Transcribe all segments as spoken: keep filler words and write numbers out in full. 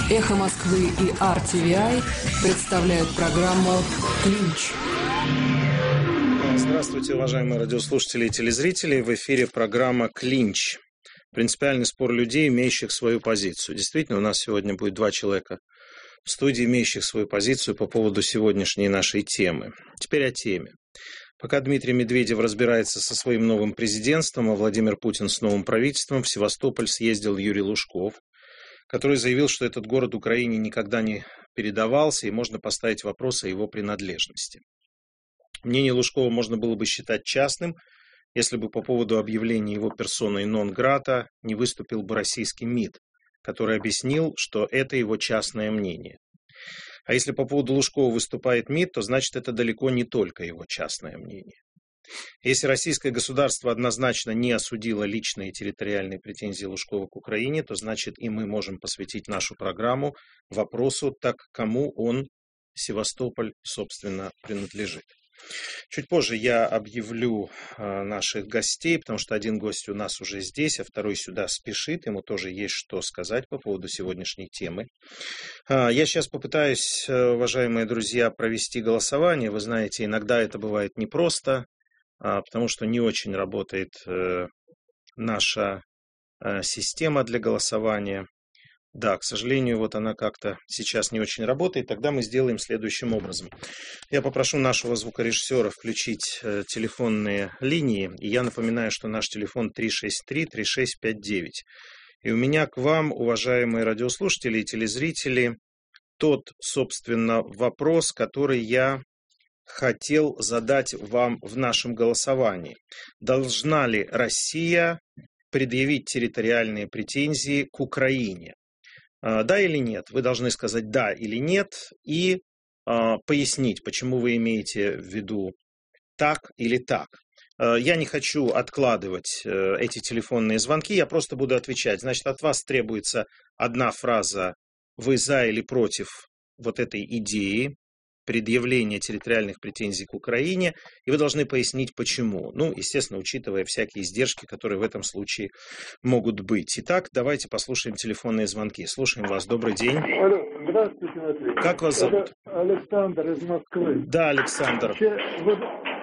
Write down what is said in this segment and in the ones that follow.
«Эхо Москвы» и ар ти ви ай представляют программу «Клинч». Здравствуйте, уважаемые радиослушатели и телезрители. В эфире программа «Клинч». Принципиальный спор людей, имеющих свою позицию. Действительно, у нас сегодня будет два человека в студии, имеющих свою позицию по поводу сегодняшней нашей темы. Теперь о теме. Пока Дмитрий Медведев разбирается со своим новым президентством, а Владимир Путин с новым правительством, в Севастополь съездил Юрий Лужков, который заявил, что этот город Украине никогда не передавался, и можно поставить вопрос о его принадлежности. Мнение Лужкова можно было бы считать частным, если бы по поводу объявления его персоной нон-грата не выступил бы российский МИД, который объяснил, что это его частное мнение. А если по поводу Лужкова выступает МИД, то значит это далеко не только его частное мнение. Если российское государство однозначно не осудило личные территориальные претензии Лужкова к Украине, то значит и мы можем посвятить нашу программу вопросу, так кому он, Севастополь, собственно, принадлежит. Чуть позже я объявлю э, наших гостей, потому что один гость у нас уже здесь, а второй сюда спешит, ему тоже есть что сказать по поводу сегодняшней темы. Э, я сейчас попытаюсь, э, уважаемые друзья, провести голосование. Вы знаете, иногда это бывает непросто, э, потому что не очень работает э, наша э, система для голосования. Да, к сожалению, вот она как-то сейчас не очень работает. Тогда мы сделаем следующим образом. Я попрошу нашего звукорежиссера включить э, телефонные линии. И я напоминаю, что наш телефон три шесть три три шесть пять девять. И у меня к вам, уважаемые радиослушатели и телезрители, тот, собственно, вопрос, который я хотел задать вам в нашем голосовании. Должна ли Россия предъявить территориальные претензии к Украине? Да или нет? Вы должны сказать да или нет и э, пояснить, почему вы имеете в виду так или так. Э, я не хочу откладывать э, эти телефонные звонки, я просто буду отвечать. Значит, от вас требуется одна фраза «Вы за или против вот этой идеи предъявления территориальных претензий к Украине», и вы должны пояснить, почему. Ну, естественно, учитывая всякие издержки, которые в этом случае могут быть. Итак, давайте послушаем телефонные звонки. Слушаем вас. Добрый день. Алло, здравствуйте, Матвей. Как вас зовут? Это Александр из Москвы. Да, Александр. Вообще, вот,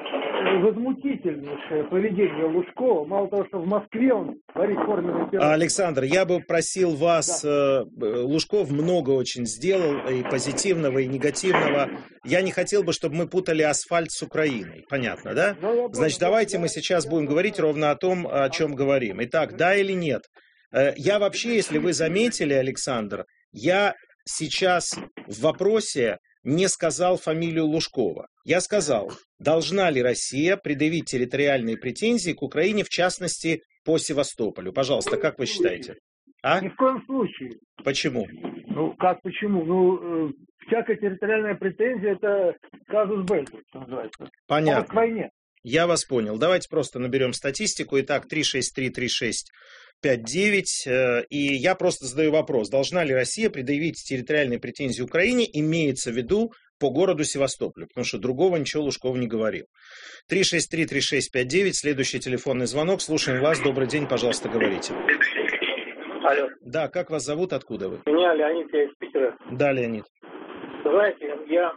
возмутительнейшее поведение Лужкова. Мало того, что в Москве он творит форменный террор. Александр, я бы просил вас, да. Лужков много очень сделал, и позитивного, и негативного. Я не хотел бы, чтобы мы путали асфальт с Украиной. Понятно, да? Ну, Значит, давайте мы сейчас будем говорить ровно о том, о чем говорим. Итак, да или нет? Я вообще, если вы заметили, Александр, я сейчас в вопросе не сказал фамилию Лужкова. Я сказал, должна ли Россия предъявить территориальные претензии к Украине, в частности, по Севастополю? Пожалуйста, как вы считаете? А? Ни в коем случае. Почему? Ну, как почему? Ну, э, всякая территориальная претензия – это казус белли, что называется. Понятно. К войне. Я вас понял. Давайте просто наберем статистику. Итак, три шесть три три шесть пять девять. И я просто задаю вопрос. Должна ли Россия предъявить территориальные претензии Украине, имеется в виду по городу Севастополю? Потому что другого ничего Лужков не говорил. три шесть три три шесть пять девять. Следующий телефонный звонок. Слушаем вас. Добрый день. Пожалуйста, говорите. Алло. Да, как вас зовут? Откуда вы? Меня Леонид, я из Питера. Да, Леонид. Знаете, я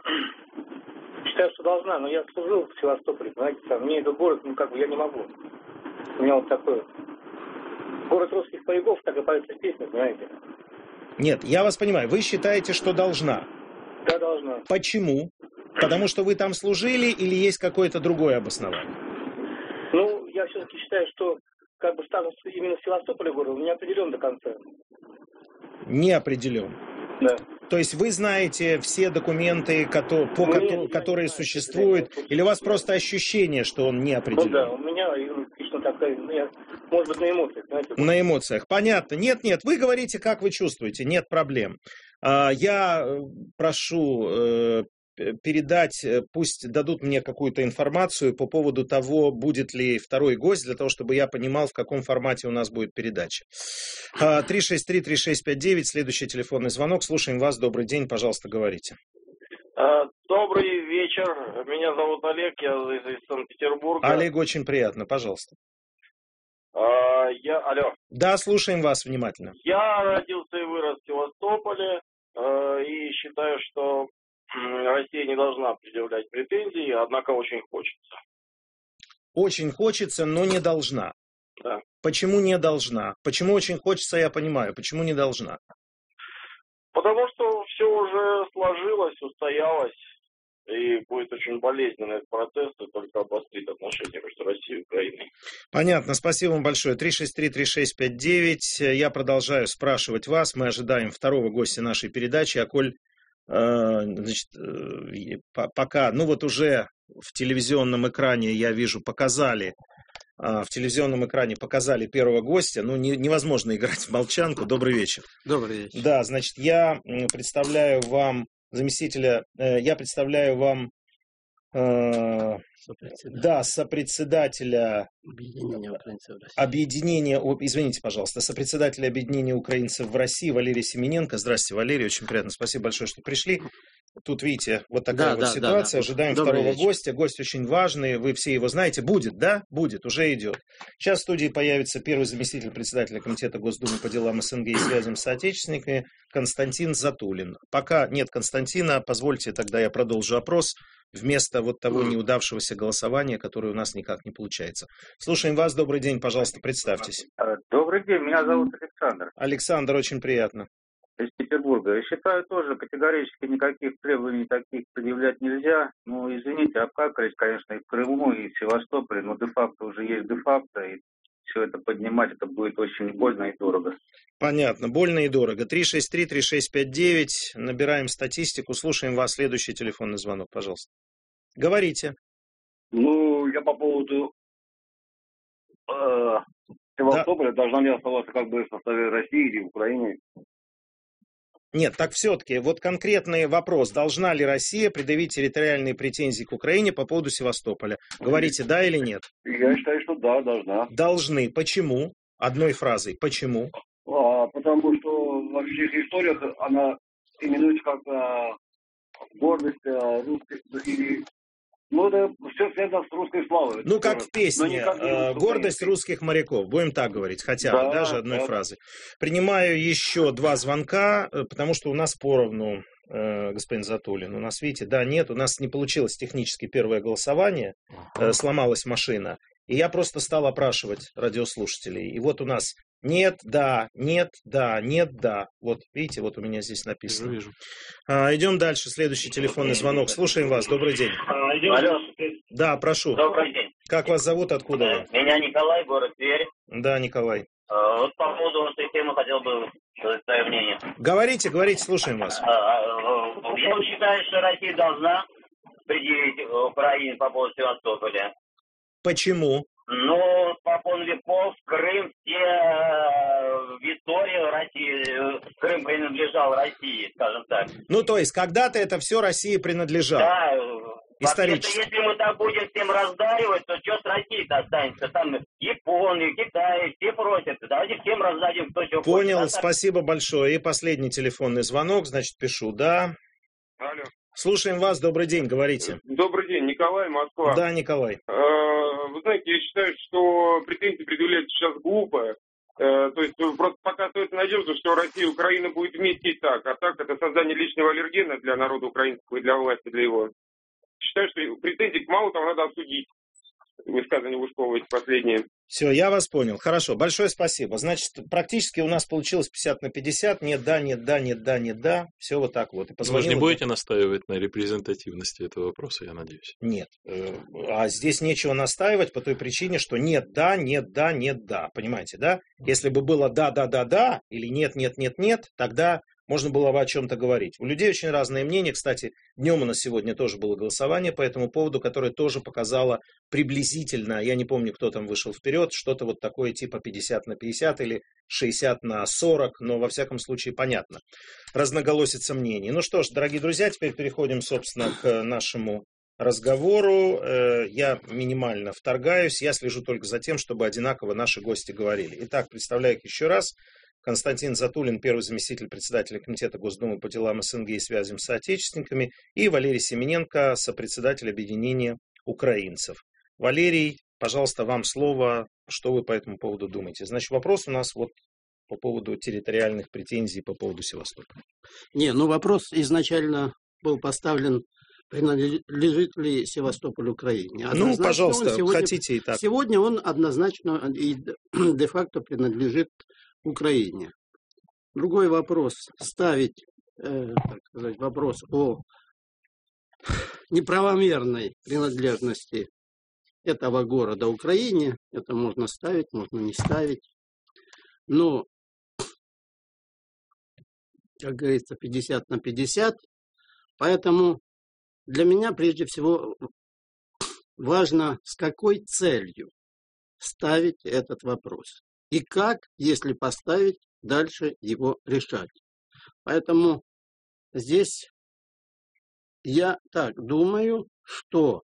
считаю, что должна, но я служил в Севастополе, знаете, там, мне этот город, ну, как бы, я не могу. У меня вот такой город русских поляков, так и поется песня, знаете. Нет, я вас понимаю. Вы считаете, что должна? Да, должна. Почему? Потому что вы там служили или есть какое-то другое обоснование? Ну, я все-таки считаю, что как бы статус именно Севастополя города не определен до конца. Не определен? Да. То есть вы знаете все документы, по, ну, ко- нет, которые знаю, существуют, или у вас просто ощущение, что он не определен? Ну да, у меня лично такая, ну, я, может быть, на эмоциях, знаете. На эмоциях, понятно. Нет, нет, вы говорите, как вы чувствуете, нет проблем. Я прошу передать, пусть дадут мне какую-то информацию по поводу того, будет ли второй гость, для того, чтобы я понимал, в каком формате у нас будет передача. три шесть три три шесть пять девять, следующий телефонный звонок. Слушаем вас. Добрый день, пожалуйста, говорите. Добрый вечер. Меня зовут Олег, я из, из Санкт-Петербурга. Олег, очень приятно, пожалуйста. А, я, алло. Да, слушаем вас внимательно. Я родился и вырос в Севастополе. считаю, что Россия не должна предъявлять претензии, однако очень хочется. Очень хочется, но не должна. Да. Почему не должна? Почему очень хочется, я понимаю. Почему не должна? Потому что все уже сложилось, устоялось, и будет очень болезненный этот процесс, и только обострит отношения между Россией и Украиной. Понятно, спасибо вам большое. три шесть три три шесть пять девять. Я продолжаю спрашивать вас. Мы ожидаем второго гостя нашей передачи. А коль, э, значит, э, пока, ну вот уже в телевизионном экране, я вижу, показали, э, в телевизионном экране показали первого гостя. Ну, не, невозможно играть в молчанку. Добрый вечер. Добрый вечер. Да, значит, я представляю вам заместителя, э, я представляю вам э, да, сопредседателя Объединения украинцев в России. Объединения, извините, пожалуйста, сопредседателя Объединения украинцев в России Валерий Семененко. Здравствуйте, Валерий, очень приятно, спасибо большое, что пришли. Тут, видите, вот такая Да, вот да, ситуация. да, да. Ожидаем Добрый второго вечер. гостя. Гость очень важный, вы все его знаете. Будет, да? Будет, уже идет. Сейчас в студии появится первый заместитель председателя Комитета Госдумы по делам СНГ и связям с соотечественниками Константин Затулин. Пока нет Константина, позвольте тогда я продолжу опрос вместо вот того неудавшегося голосования, которое у нас никак не получается. Слушаем вас. Добрый день, пожалуйста, представьтесь. Добрый день, меня зовут Александр. Александр, очень приятно. Из Петербурга. Я считаю, тоже категорически никаких требований таких предъявлять нельзя. Ну, извините, обкакались, конечно, и в Крыму, и в Севастополе, но де-факто уже есть де-факто, и все это поднимать, это будет очень больно и дорого. Понятно, больно и дорого. три шесть три три шесть пять девять, набираем статистику, слушаем вас. Следующий телефонный звонок, пожалуйста. Говорите. Ну, я по поводу э, Севастополя, да. Должна ли оставаться как бы в составе России или Украины? Нет, так все-таки, вот конкретный вопрос. Должна ли Россия предъявить территориальные претензии к Украине по поводу Севастополя? Говорите, да или нет? Я считаю, что да, должна. Должны. Почему? Одной фразой. Почему? А, потому что во всех историях она именуется как а, гордость а, русской или... Ну, это все связано с русской славой. Ну, как в песне э, «Гордость русских моряков». Будем так говорить, хотя бы, да, даже одной да. фразы. Принимаю еще два звонка, потому что у нас поровну, э, господин Затулин. У нас, видите, да, нет, у нас не получилось технически первое голосование, э, сломалась машина. И я просто стал опрашивать радиослушателей. И вот у нас нет, да, нет, да, нет, да. Вот, видите, вот у меня здесь написано. Вижу. А, идем дальше. Следующий телефонный звонок. Слушаем вас. Добрый день. Алло. Да, прошу. Добрый день. Как вас зовут, откуда вы? Меня Николай, город Тверь. Да, Николай. Вот по поводу этой темы хотел бы сказать свое мнение. Говорите, говорите, слушаем вас. Я считаю, что Россия должна предъявить Украине по поводу Севастополя. Почему? Ну, попон веков, Крым, все в истории России, Крым принадлежал России, скажем так. Ну, то есть, когда-то это все России принадлежало? Да. Исторически. Если мы так будем всем раздаривать, то что с Россией-то останется? Там Япония, Китай, все просят. Давайте всем раздадим, кто что Понял, хочет. спасибо большое. И последний телефонный звонок, значит, пишу, да. Алло. Слушаем вас, добрый день, говорите. Добрый день, Николай, Москва. Да, Николай. Вы знаете, я считаю, что претензии предъявлять сейчас глупо. То есть просто пока остается надежда, что Россия и Украина будет вместе и так. А так это создание личного аллергена для народа украинского и для власти, для его. Считаю, что претензий мало того надо осудить. Высказывания Лужкова эти последние. Все, я вас понял. Хорошо, большое спасибо. Значит, практически у нас получилось пятьдесят на пятьдесят. Нет, да, нет, да, нет, да, нет, да. Все вот так вот. И вы же не будете настаивать на репрезентативности этого вопроса, я надеюсь? Нет. А здесь нечего настаивать по той причине, что нет, да, нет, да, нет, да. Понимаете, да? Если бы было да, да, да, да, или нет, нет, нет, нет, тогда можно было бы о чем-то говорить. У людей очень разные мнения. Кстати, днем у нас сегодня тоже было голосование по этому поводу, которое тоже показало приблизительно, я не помню, кто там вышел вперед, что-то вот такое типа пятьдесят на пятьдесят или шестьдесят на сорок, но во всяком случае понятно. Разноголосица мнений. Ну что ж, дорогие друзья, теперь переходим, собственно, к нашему разговору. Я минимально вторгаюсь, я слежу только за тем, чтобы одинаково наши гости говорили. Итак, представляю их еще раз. Константин Затулин, первый заместитель председателя Комитета Госдумы по делам СНГ и связям с соотечественниками, и Валерий Семененко, сопредседатель Объединения украинцев. Валерий, пожалуйста, вам слово, что вы по этому поводу думаете. Значит, вопрос у нас вот по поводу территориальных претензий по поводу Севастополя? Не, ну вопрос изначально был поставлен, принадлежит ли Севастополь Украине. Ну, пожалуйста, сегодня, хотите и так. Сегодня он однозначно и де-факто принадлежит Украине. Другой вопрос, ставить, э, так сказать, вопрос о неправомерной принадлежности этого города Украине, это можно ставить, можно не ставить. Но, как говорится, пятьдесят на пятьдесят. Поэтому для меня прежде всего важно, с какой целью ставить этот вопрос. И как, если поставить, дальше его решать. Поэтому здесь я так думаю, что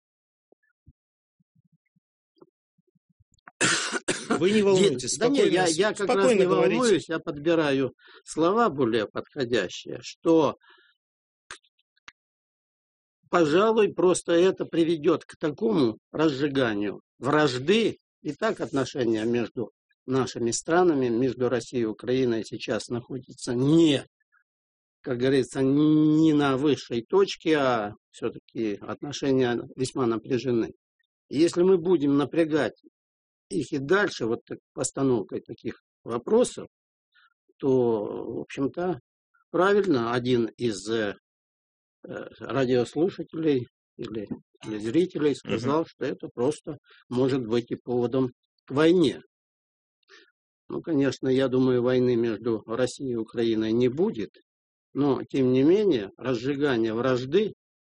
вы не волнуйтесь, да нет, я, я как раз не говорите. волнуюсь, я подбираю слова более подходящие, что, пожалуй, просто это приведет к такому разжиганию вражды. И так отношения между нашими странами, между Россией и Украиной сейчас находятся не, как говорится, не на высшей точке, а все-таки отношения весьма напряжены. И если мы будем напрягать их и дальше вот так, постановкой таких вопросов, то, в общем-то, правильно один из э, радиослушателей или, или зрителей сказал, uh-huh. что это просто может быть и поводом к войне. Ну, конечно, я думаю, войны между Россией и Украиной не будет, но, тем не менее, разжигание вражды,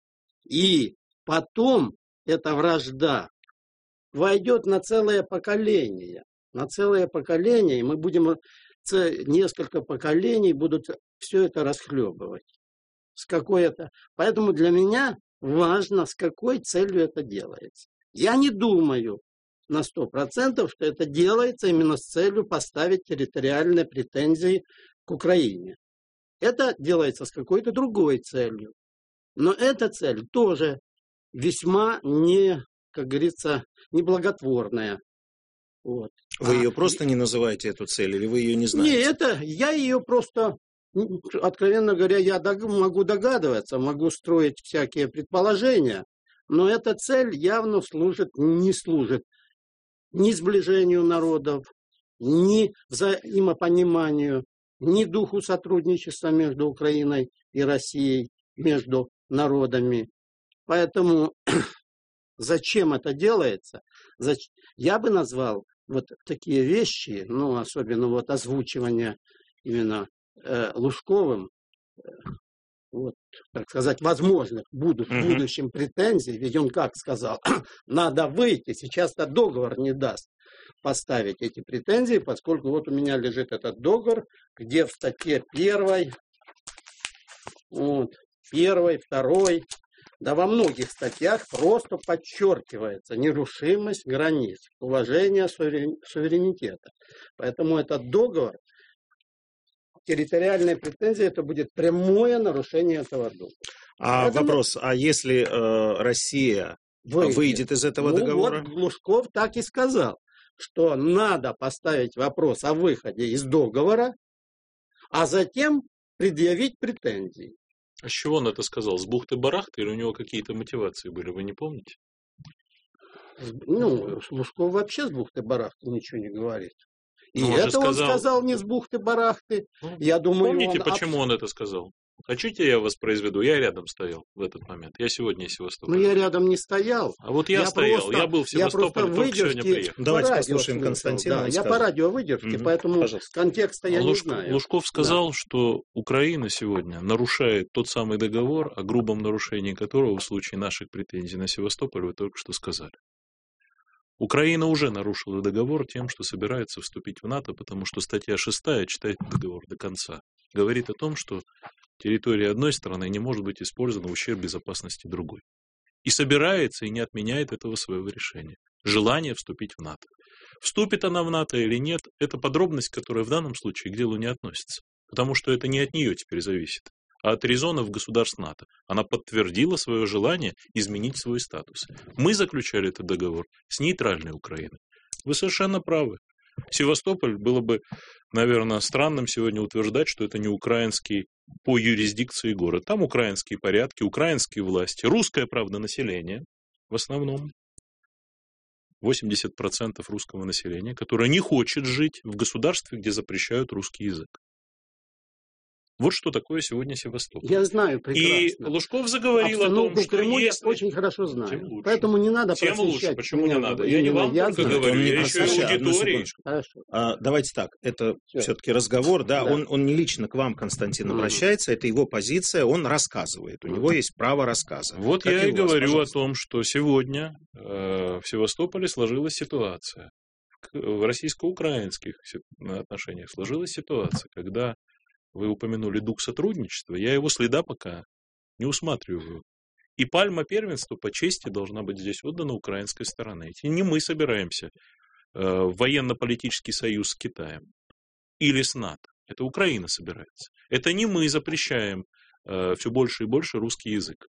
и потом эта вражда войдет на целое поколение. На целое поколение, и мы будем, несколько поколений будут все это расхлебывать. С какой это. Поэтому для меня важно, с какой целью это делается. Я не думаю на сто процентов, что это делается именно с целью поставить территориальные претензии к Украине. Это делается с какой-то другой целью. Но эта цель тоже весьма не, как говорится, неблаготворная. Вот. Вы а, ее просто не называете, эту цель, или вы ее не знаете? Не, это я ее просто, откровенно говоря, я дог, могу догадываться, могу строить всякие предположения, но эта цель явно служит, не служит ни сближению народов, ни взаимопониманию, ни духу сотрудничества между Украиной и Россией, между народами. Поэтому зачем это делается? Зач... Я бы назвал вот такие вещи, ну, особенно вот озвучивание именно э, Лужковым, э, вот, так сказать, возможных буду, в будущем претензий, ведь он как сказал, надо выйти, сейчас-то договор не даст поставить эти претензии, поскольку вот у меня лежит этот договор, где в статье первой, вот, первой, второй, да во многих статьях просто подчеркивается нерушимость границ, уважение суверенитета. Поэтому этот договор, территориальные претензии, это будет прямое нарушение этого договора. А Поэтому... вопрос, а если э, Россия выйдет. выйдет из этого ну, договора? Вот Лужков так и сказал, что надо поставить вопрос о выходе из договора, а затем предъявить претензии. А с чего он это сказал? С бухты-барахты или у него какие-то мотивации были, вы не помните? Ну, Лужков вообще с бухты-барахты ничего не говорит. И Но это он, он сказал... сказал не с бухты-барахты. Ну, Я думаю, помните, он... почему он это сказал? Хотите, я воспроизведу? Я рядом стоял в этот момент. Я сегодня из Севастополя. Ну, я рядом не стоял. А вот я, я стоял. Просто, я был в Севастополе, я только сегодня приехал. Давайте послушаем Константина. Да, я по радио выдержки, угу, поэтому пожалуйста. Контекста я Лужков, не знаю. Лужков сказал, да. что Украина сегодня нарушает тот самый договор, о грубом нарушении которого в случае наших претензий на Севастополь вы только что сказали. Украина уже нарушила договор тем, что собирается вступить в НАТО, потому что статья шестая, читайте договор до конца, говорит о том, что территория одной страны не может быть использована в ущерб безопасности другой. И собирается, и не отменяет этого своего решения. Желание вступить в НАТО. Вступит она в НАТО или нет, это подробность, которая в данном случае к делу не относится. Потому что это не от нее теперь зависит, а от резонов государств НАТО. Она подтвердила свое желание изменить свой статус. Мы заключали этот договор с нейтральной Украиной. Вы совершенно правы. Севастополь было бы, наверное, странным сегодня утверждать, что это не украинский по юрисдикции город. Там украинские порядки, украинские власти, русское, правда, население в основном. восемьдесят процентов русского населения, которое не хочет жить в государстве, где запрещают русский язык. Вот что такое сегодня Севастополь. Я знаю прекрасно. И Лужков заговорил о том, что Крыму если... я очень хорошо знаю. Поэтому не надо Тем просвещать. лучше. Почему меня не надо? Я не вам я только знаю. говорю, Он не я еще и просвещает. аудитории. А, давайте так, это Всё. все-таки разговор, да, Да. Он, он не лично к вам, Константин, Мгм. обращается, это его позиция, он рассказывает, у него есть право рассказа. Вот Как я и у вас, говорю пожалуйста. о том, что сегодня э, в Севастополе сложилась ситуация, к- в российско-украинских си- отношениях сложилась ситуация, когда вы упомянули дух сотрудничества, я его следа пока не усматриваю. И пальма первенства по чести должна быть здесь отдана украинской стороне. И не мы собираемся э, в военно-политический союз с Китаем или с НАТО. Это Украина собирается. Это не мы запрещаем э, все больше и больше русский язык.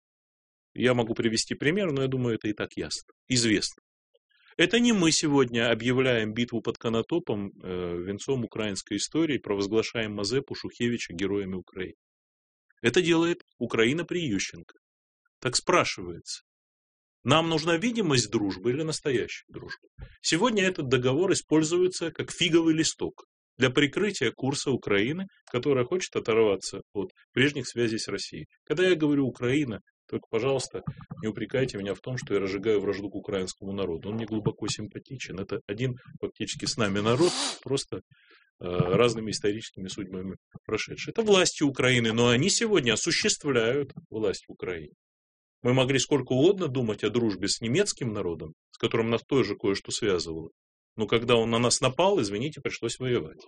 Я могу привести пример, но я думаю, это и так ясно, известно. Это не мы сегодня объявляем битву под Конотопом э, венцом украинской истории, провозглашаем Мазепу, Шухевича героями Украины. Это делает Украина при Ющенко. Так спрашивается, нам нужна видимость дружбы или настоящая дружба? Сегодня этот договор используется как фиговый листок для прикрытия курса Украины, которая хочет оторваться от прежних связей с Россией. Когда я говорю «Украина», только, пожалуйста, не упрекайте меня в том, что я разжигаю вражду к украинскому народу. Он мне глубоко симпатичен. Это один фактически с нами народ, просто э, разными историческими судьбами прошедший. Это власти Украины, но они сегодня осуществляют власть в Украине. Мы могли сколько угодно думать о дружбе с немецким народом, с которым нас тоже кое-что связывало. Но когда он на нас напал, извините, пришлось воевать.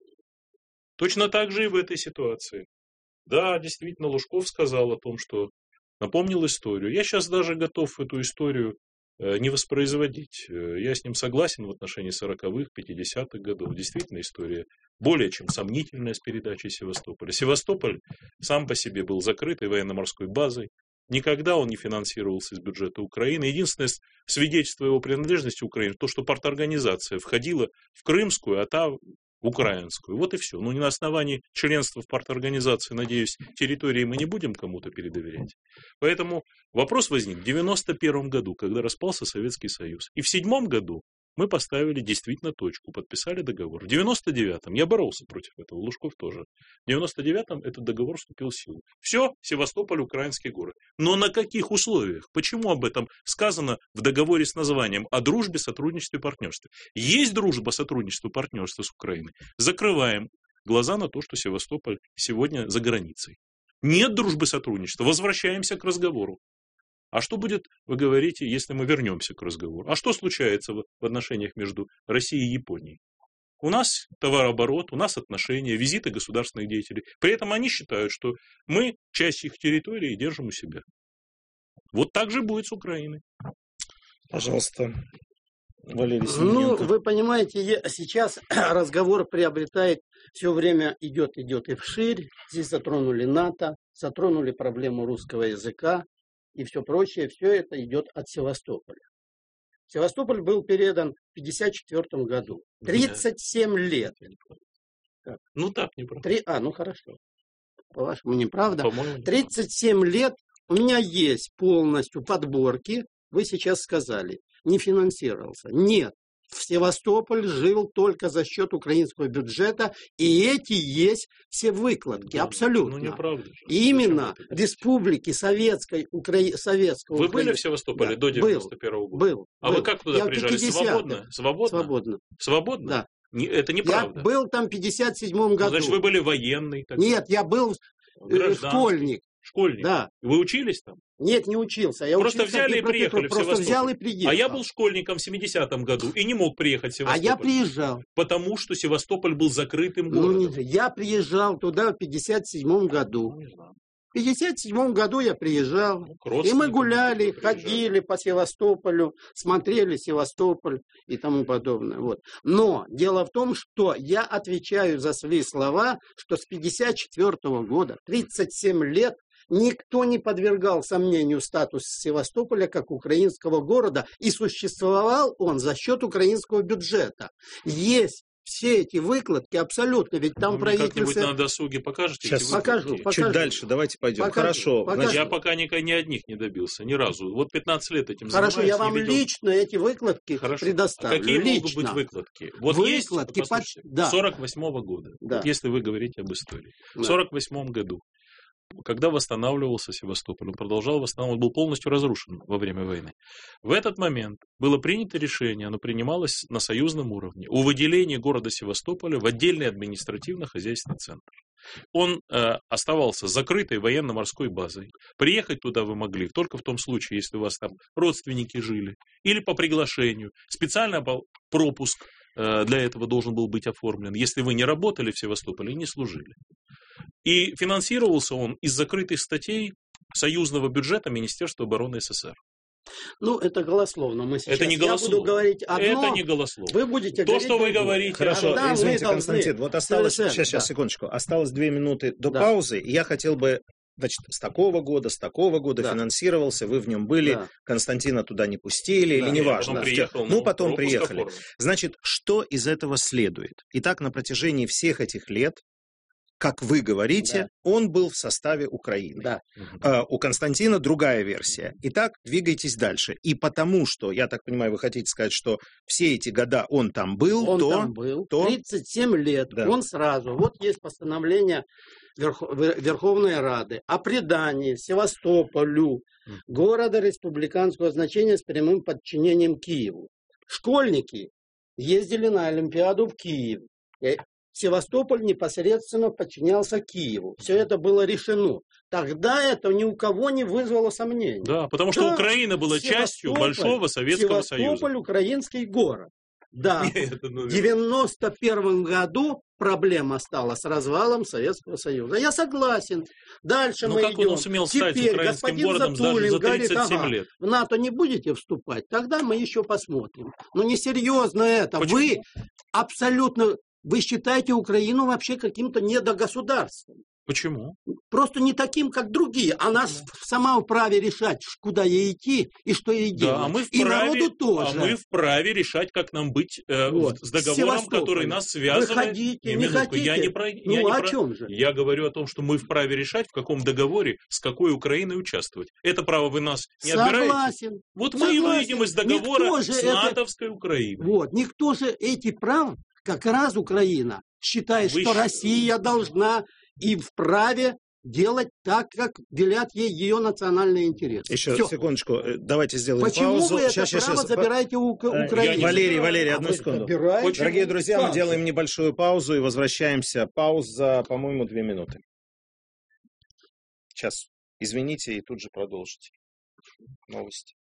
Точно так же и в этой ситуации. Да, действительно, Лужков сказал о том, что напомнил историю. Я сейчас даже готов эту историю э, не воспроизводить. Э, Я с ним согласен в отношении сороковых, пятидесятых годов. Действительно, история более чем сомнительная с передачей Севастополя. Севастополь сам по себе был закрытой военно-морской базой. Никогда он не финансировался из бюджета Украины. Единственное свидетельство его принадлежности Украине, то, что парторганизация входила в крымскую, а та в украинскую. Вот и все. Ну, не на основании членства в парторганизации, надеюсь, территории мы не будем кому-то передоверять. Поэтому вопрос возник в девяносто первом году, когда распался Советский Союз. И в седьмом году мы поставили действительно точку, подписали договор. В девяносто девятом я боролся против этого, Лужков тоже. В девяносто девятом этот договор вступил в силу. Все, Севастополь украинский город. Но на каких условиях? Почему об этом сказано в договоре с названием о дружбе, сотрудничестве и партнерстве? Есть дружба, сотрудничество, партнерство с Украиной. Закрываем глаза на то, что Севастополь сегодня за границей. Нет дружбы, сотрудничества. Возвращаемся к разговору. А что будет, вы говорите, если мы вернемся к разговору? А что случается в отношениях между Россией и Японией? У нас товарооборот, у нас отношения, визиты государственных деятелей. При этом они считают, что мы часть их территории держим у себя. Вот так же будет с Украиной. Пожалуйста, Валерий Ну, Семененко. вы понимаете, я- сейчас разговор приобретает, все время идет, идет и вширь. Здесь затронули НАТО, затронули проблему русского языка и все прочее. Все это идет от Севастополя. Севастополь был передан в пятьдесят четвёртом году. тридцать семь лет. Так. Ну так, неправда. Три... А, ну хорошо. По-вашему, неправда. По-моему, тридцать семь лет у меня есть полностью подборки. Вы сейчас сказали, не финансировался. Нет. Севастополь жил только за счет украинского бюджета, и эти есть все выкладки, абсолютно. Ну, неправда. И именно республики Советской, Укра... Советского Вы Украины- были в Севастополе Да, до девяносто первого года? Был. А был. вы как туда Я в приезжали? пятидесятых. Свободно? Свободно? Свободно. Свободно? Да. Не- это неправда. Я был там в пятьдесят седьмом Ну, году. значит, вы были военный. тогда. Нет, я был э, Гражданский. школьник. Школьник. Да. Вы учились там? Нет, не учился. Я Просто учился взяли и в Днепропетровске. приехали в Просто Севастополь. взял и приехал. А я был школьником в семидесятом году и не мог приехать в А Севастополь. я приезжал. Потому что Севастополь был закрытым Ну, городом. не- я приезжал туда в пятьдесят седьмом году. В пятьдесят седьмом году я приезжал. к И мы родственникам гуляли, туда приезжали. ходили по Севастополю, смотрели Севастополь и тому подобное. Вот. Но дело в том, что я отвечаю за свои слова, что с пятьдесят четвёртого года, тридцать семь лет, Никто не подвергал сомнению статус Севастополя как украинского города, и существовал он за счет украинского бюджета. Есть все эти выкладки абсолютно, ведь там Вы правительство... как-нибудь на досуге покажете? Сейчас эти покажу, выкладки? покажу. Чуть дальше, давайте пойдем. Покажу, Хорошо. покажу. Значит, Я пока ни, ни одних не добился, ни разу. Вот пятнадцать лет этим Хорошо, занимаюсь. я вам не видел... лично эти выкладки Хорошо. предоставлю. А какие лично. могут быть выкладки? Вот Выкладки есть, под- послушайте, да. сорок восьмого года, Да. вот если вы говорите об истории. Да. В сорок восьмом году, когда восстанавливался Севастополь, он продолжал восстанавливаться, он был полностью разрушен во время войны. В этот момент было принято решение, оно принималось на союзном уровне, о выделении города Севастополя в отдельный административно-хозяйственный центр. Он э, оставался закрытой военно-морской базой. Приехать туда вы могли только в том случае, если у вас там родственники жили, или по приглашению. Специально пропуск э, для этого должен был быть оформлен, если вы не работали в Севастополе и не служили. И финансировался он из закрытых статей союзного бюджета Министерства обороны СССР. Ну, это голословно. Мы сейчас... Это не голословно. Я буду говорить одно, Это не голословно. вы будете То, говорить что вы другое. говорите. Хорошо, Тогда мы извините, должны Константин, вот осталось, совершенно, сейчас, сейчас, да. секундочку, осталось две минуты до Да. паузы, и я хотел бы, значит, с такого года, с такого года Да. финансировался, вы в нем были, Да. Константина туда не пустили, Да. или неважно. Потом приехал, ну, потом пропуск приехали. оформил. Значит, что из этого следует? Итак, на протяжении всех этих лет, как вы говорите, Да. он был в составе Украины. Да. А, у Константина другая версия. Итак, двигайтесь дальше. И потому что, я так понимаю, вы хотите сказать, что все эти года он там был, Он то... там был, то... тридцать семь лет, Да. он сразу. Вот есть постановление Верх- Вер- Верховной Рады о придании Севастополю города республиканского значения с прямым подчинением Киеву. Школьники ездили на Олимпиаду в Киев. И Севастополь непосредственно подчинялся Киеву. Все это было решено. Тогда это ни у кого не вызвало сомнений. Да, потому что Да, Украина была частью Севастополь- Большого Советского Севастополь Союза. украинский город. Да, Это, ну, в девяносто первом году проблема стала с развалом Советского Союза. Я согласен. Дальше Ну мы как идем. он сумел стать Теперь украинским господин городом даже Затулин за говорит, тридцать семь ага, лет? в НАТО не будете вступать, тогда мы еще посмотрим. Но несерьезно это. Почему? Вы абсолютно, вы считаете Украину вообще каким-то недогосударством. Почему? Просто не таким, как другие. Она с- сама вправе решать, куда ей идти и что ей делать. Да, а мы и вправе, народу тоже. а мы вправе решать, как нам быть э, Вот. с договором, Севастополь. который нас Вы связывает. хотите, И не минутку, Я хотите? не про, Ну, я не о про- чем же? Я говорю о том, что мы вправе решать, в каком договоре, с какой Украиной участвовать. Это право вы нас не отбираете? Согласен. Вот мы и Согласен. выйдем из договора Никто же с это- натовской Украиной. Вот. Никто же эти прав, как раз Украина, считает, Вы что щ- Россия должна и вправе делать так, как велят ей ее национальные интересы. Еще Всё. секундочку, э, давайте сделаем Почему паузу. вы это Щас, щас, право щас. забираете у Ук- Э, Украины? Валерий, Валерий, А одну вы секунду. забираете? Дорогие друзья, мы Как? делаем небольшую паузу и возвращаемся. Пауза, по-моему, две минуты. Сейчас, извините, и тут же продолжите. Новости.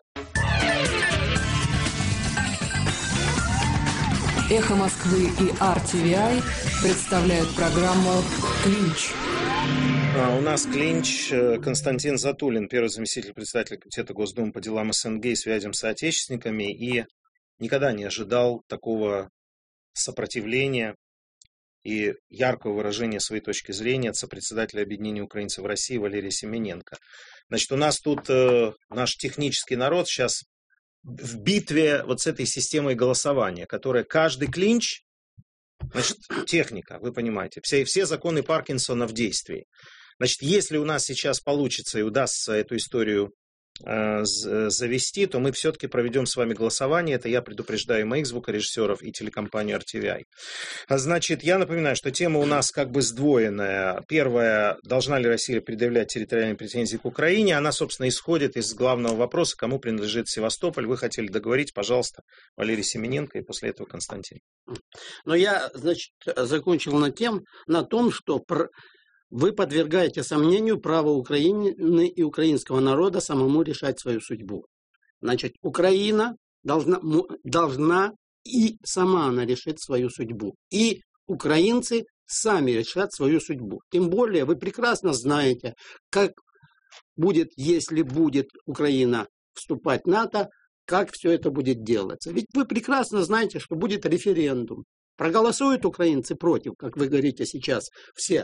«Эхо Москвы» и ар ти ви ай представляют программу «Клинч». А, у нас клинч. э, Константин Затулин, первый заместитель председателя Комитета Госдумы по делам СНГ и связям с соотечественниками, и никогда не ожидал такого сопротивления и яркого выражения своей точки зрения от сопредседателя Объединения украинцев в России Валерия Семененко. Значит, у нас тут э, наш технический народ сейчас в битве вот с этой системой голосования, которая каждый клинч, значит, техника, вы понимаете, все, все законы Паркинсона в действии. Значит, если у нас сейчас получится и удастся эту историю э, завести, то мы все-таки проведем с вами голосование. Это я предупреждаю моих звукорежиссеров и телекомпанию ар ти ви ай. Значит, я напоминаю, что тема у нас как бы сдвоенная. Первая, должна ли Россия предъявлять территориальные претензии к Украине? Она, собственно, исходит из главного вопроса, кому принадлежит Севастополь. Вы хотели договорить, пожалуйста, Валерий Семененко и после этого Константин. Но я, значит, закончил на, тем, на том, что пр... вы подвергаете сомнению право Украины и украинского народа самому решать свою судьбу. Значит, Украина должна, должна и сама она решит свою судьбу. И украинцы сами решат свою судьбу. Тем более вы прекрасно знаете, как будет, если будет Украина вступать в НАТО, как все это будет делаться. Ведь вы прекрасно знаете, что будет референдум. Проголосуют украинцы против, как вы говорите сейчас, все.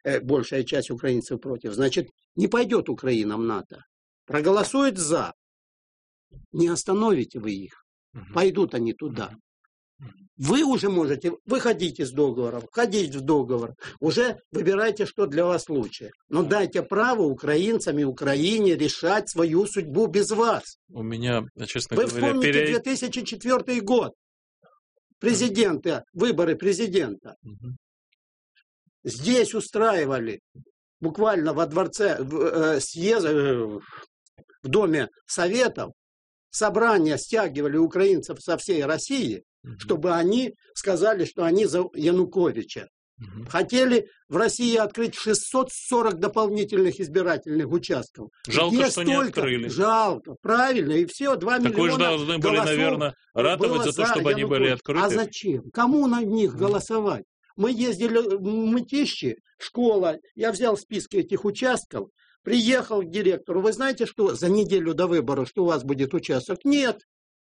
э, большая часть украинцев против, значит, не пойдет Украина в НАТО. Проголосует за. Не остановите вы их. Пойдут они туда. Вы уже можете выходить из договора, входить в договор. Уже выбирайте, что для вас лучше. Но дайте право украинцам и Украине решать свою судьбу без вас. У меня, честно Вы говоря, вспомните пере... две тысячи четвёртый год. Президента, выборы президента. Угу. Здесь устраивали буквально во дворце в, э, съезда, э, в Доме Советов собрания, стягивали украинцев со всей России, угу. чтобы они сказали, что они за Януковича. Угу. Хотели в России открыть шестьсот сорок дополнительных избирательных участков. Жалко, Где что столько? не открыли. Жалко, правильно, и все, два так миллиона вы же должны были, наверное, радовать за то, за чтобы Янукович. Они были открыты. А зачем? Кому на них угу. голосовать? Мы ездили в Мытищи, школа, я взял списки этих участков, приехал к директору. Вы знаете, что за неделю до выборов, что у вас будет участок? Нет.